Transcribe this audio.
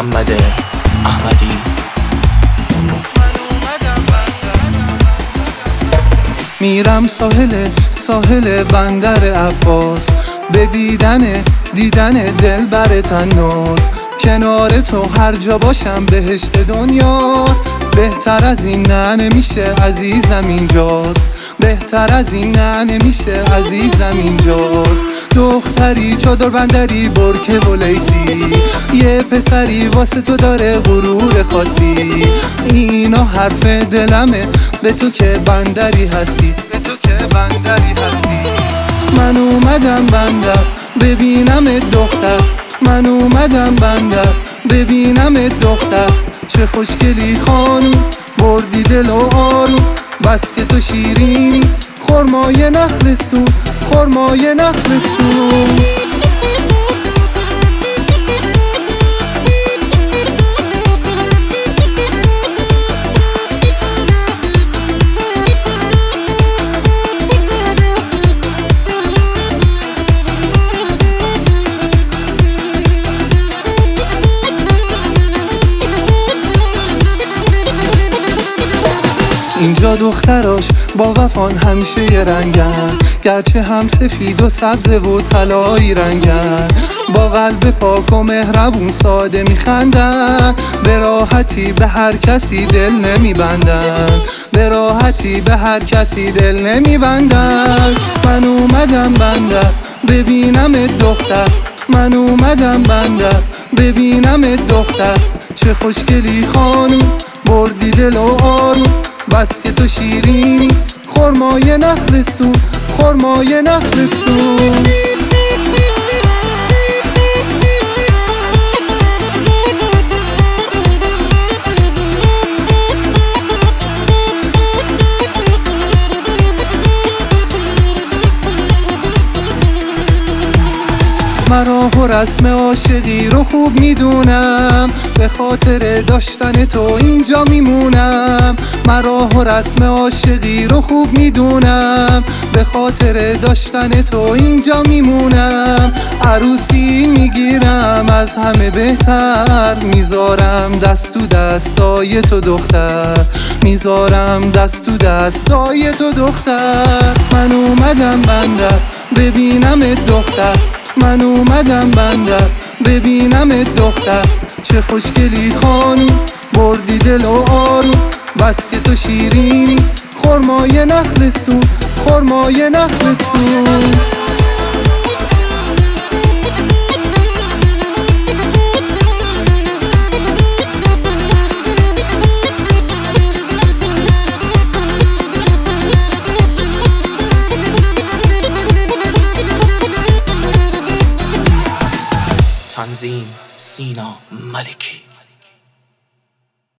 محمد احمدی. میرم ساحل بندر عباس به دیدن دلبر تناز. کنار تو هر جا باشم بهشت دنیاست. بهتر از این نه نمیشه عزیزم اینجاست. بهتر از این نه نمیشه عزیزم اینجاست. دختری چادر بندری برکه و لیسی، یه پسری واسه تو داره غرور خاصی. اینا حرف دلمه به تو که بندری هستی، به تو که بندری هستی. من اومدم بندر ببینم دختر، من اومدم بندر ببینم دختر. چه خوشگلی خانوم بردی دل و آروم، بس که تو شیرینی خرمای نخل سون، خرمای نخل سون. اینجا دختراش با وفان همیشه یه رنگن، گرچه هم سفید و سبز و طلایی رنگن. با قلب پاک و مهربون ساده میخندن، به راحتی به هر کسی دل نمیبندن، به راحتی به هر کسی دل نمیبندن. من اومدم بندر ببینم دختر، من اومدم بندر ببینم دختر. چه خوشگلی خانوم بردی دل و آروم، بس که تو شیرینی خرمای نخل سون، خرمای نخل سون. مرا و رسم عاشقی رو خوب میدونم، به خاطر داشتن تو اینجا میمونم. مرا و رسم عاشقی رو خوب میدونم، به خاطر داشتن تو اینجا میمونم. عروسی میگیرم از همه بهتر، میذارم دست تو دستای تو دختر، میذارم دست تو دستای تو دختر. من اومدم بندر ببینم دختر، من اومدم بندر ببینم دختر. چه خوشگلی خانوم بردی دل و آروم، بس که تو شیرینی خرمای نخل سون، خرمای نخل سون. تنظیم سینا ملکی.